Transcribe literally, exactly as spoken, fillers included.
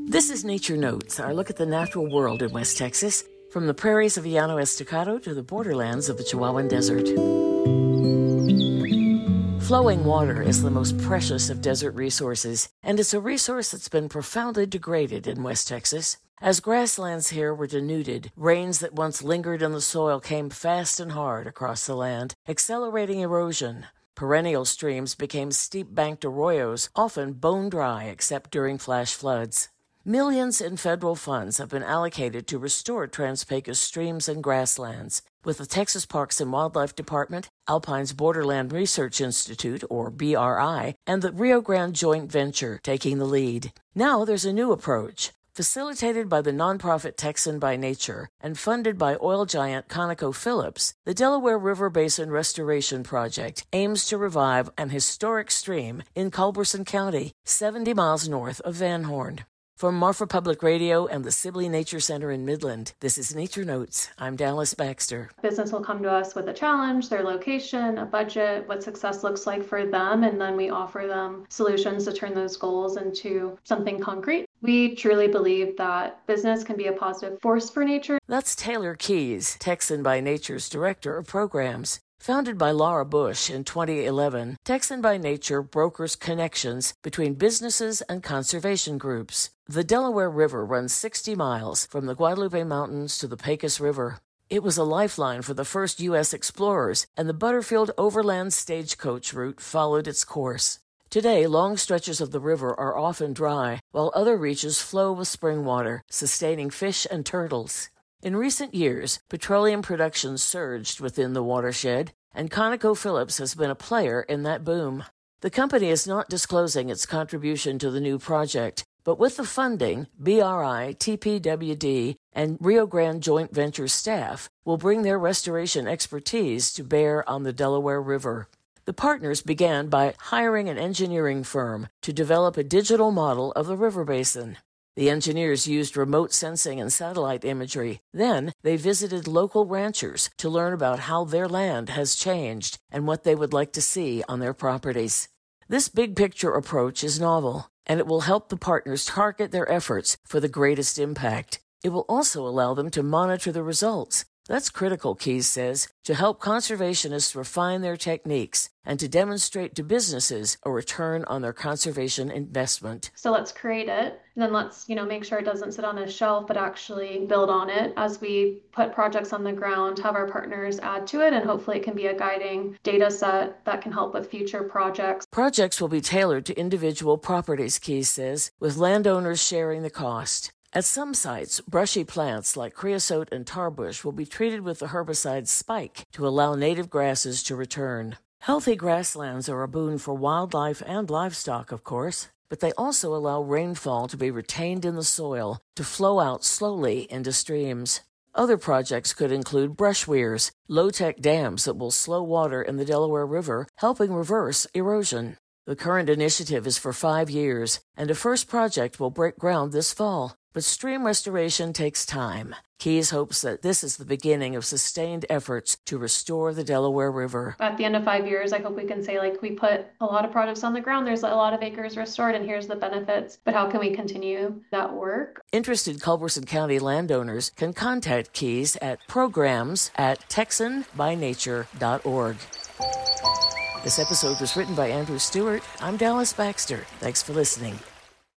This is Nature Notes, our look at the natural world in West Texas, from the prairies of Llano Estacado to the borderlands of the Chihuahuan Desert. Flowing water is the most precious of desert resources, and it's a resource that's been profoundly degraded in West Texas. As grasslands here were denuded, rains that once lingered in the soil came fast and hard across the land, accelerating erosion. Perennial streams became steep-banked arroyos, often bone dry except during flash floods. Millions in federal funds have been allocated to restore Trans-Pecos streams and grasslands, with the Texas Parks and Wildlife Department, Alpine's Borderland Research Institute, or B R I, and the Rio Grande Joint Venture taking the lead. Now there's a new approach. Facilitated by the nonprofit Texan by Nature and funded by oil giant ConocoPhillips, the Delaware River Basin Restoration Project aims to revive an historic stream in Culberson County, seventy miles north of Van Horn. From Marfa Public Radio and the Sibley Nature Center in Midland, this is Nature Notes. I'm Dallas Baxter. Business will come to us with a challenge, their location, a budget, what success looks like for them, and then we offer them solutions to turn those goals into something concrete. We truly believe that business can be a positive force for nature. That's Taylor Keys, Texan by Nature's Director of Programs. Founded by Laura Bush in twenty eleven, Texan by Nature brokers connections between businesses and conservation groups. The Delaware River runs sixty miles from the Guadalupe Mountains to the Pecos River. It was a lifeline for the first U S explorers, and the Butterfield Overland Stagecoach route followed its course. Today, long stretches of the river are often dry, while other reaches flow with spring water, sustaining fish and turtles. In recent years, petroleum production surged within the watershed, and ConocoPhillips has been a player in that boom. The company is not disclosing its contribution to the new project, but with the funding, B R I, T P W D, and Rio Grande Joint Venture staff will bring their restoration expertise to bear on the Delaware River. The partners began by hiring an engineering firm to develop a digital model of the river basin. The engineers used remote sensing and satellite imagery. Then they visited local ranchers to learn about how their land has changed and what they would like to see on their properties. This big-picture approach is novel, and it will help the partners target their efforts for the greatest impact. It will also allow them to monitor the results. That's critical, Keys says, to help conservationists refine their techniques and to demonstrate to businesses a return on their conservation investment. So let's create it, and then let's, you know, make sure it doesn't sit on a shelf, but actually build on it as we put projects on the ground, have our partners add to it, and hopefully it can be a guiding data set that can help with future projects. Projects will be tailored to individual properties, Keys says, with landowners sharing the cost. At some sites, brushy plants like creosote and tarbush will be treated with the herbicide Spike to allow native grasses to return. Healthy grasslands are a boon for wildlife and livestock, of course, but they also allow rainfall to be retained in the soil to flow out slowly into streams. Other projects could include brush weirs, low-tech dams that will slow water in the Delaware River, helping reverse erosion. The current initiative is for five years, and a first project will break ground this fall. But stream restoration takes time. Keys hopes that this is the beginning of sustained efforts to restore the Delaware River. At the end of five years, I hope we can say, like, we put a lot of projects on the ground, there's a lot of acres restored, and here's the benefits. But how can we continue that work? Interested Culberson County landowners can contact Keys at programs at texan by nature dot org. This episode was written by Andrew Stewart. I'm Dallas Baxter. Thanks for listening.